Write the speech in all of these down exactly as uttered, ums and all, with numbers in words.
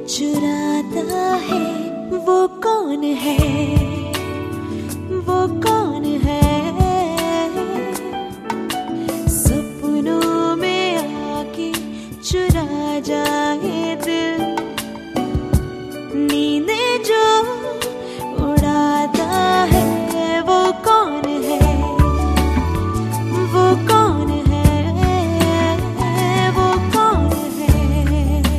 चुराता है वो कौन है, वो कौन है। सपनों में आके चुरा जाए दिल, नींदें जो उड़ाता है वो कौन है, वो कौन है, वो कौन है।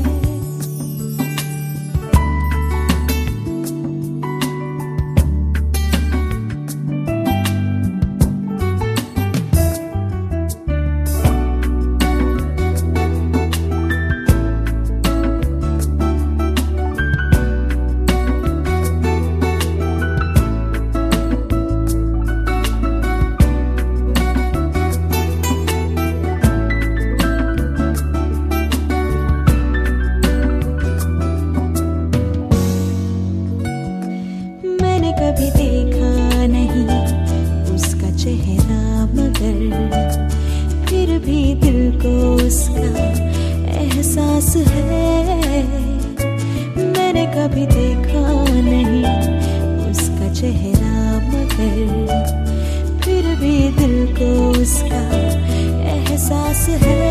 कभी देखा नहीं उसका चेहरा, मगर फिर भी दिल को उसका एहसास है। मैंने कभी देखा नहीं उसका चेहरा, मगर फिर भी दिल को उसका एहसास है।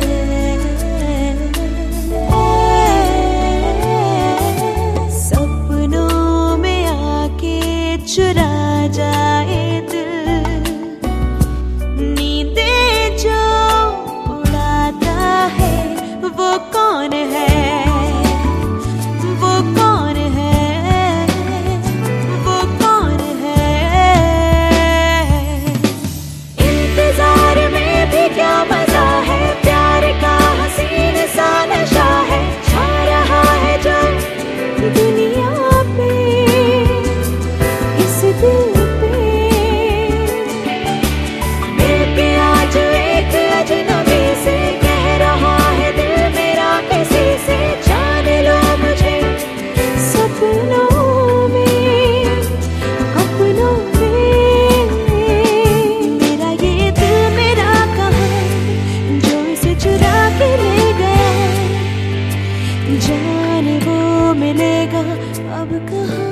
चुरा जाए दिल, नींदें जो उड़ाता है वो कौन है, वो कौन है, वो कौन है। इंतजार में भी क्या मजा है, प्यार का हसीन सा नशा है, छा रहा है जो दुनिया पे दिल पे। मिलके आज एक अजनबी से कह रहा है दिल मेरा किसी से, जान लो मुझे सपनों में, अपनों में। मेरा ये दिल मेरा कहाँ, जो इसे चुरा के ले गया, जाने वो मिलेगा अब कहाँ।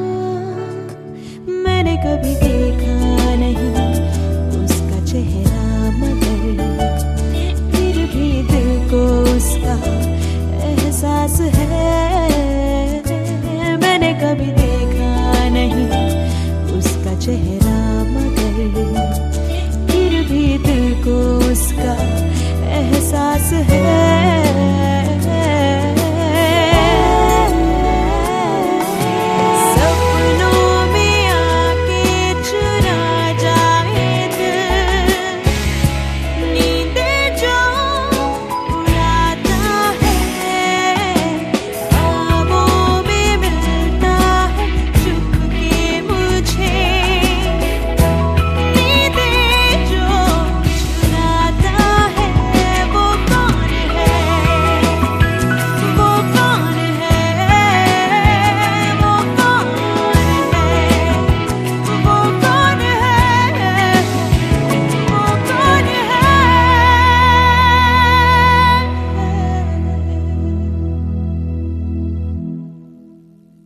मैंने कभी देखा नहीं उसका चेहरा, मगर फिर भी दिल को उसका एहसास है। मैंने कभी देखा नहीं उसका चेहरा, मगर फिर भी दिल को उसका एहसास है।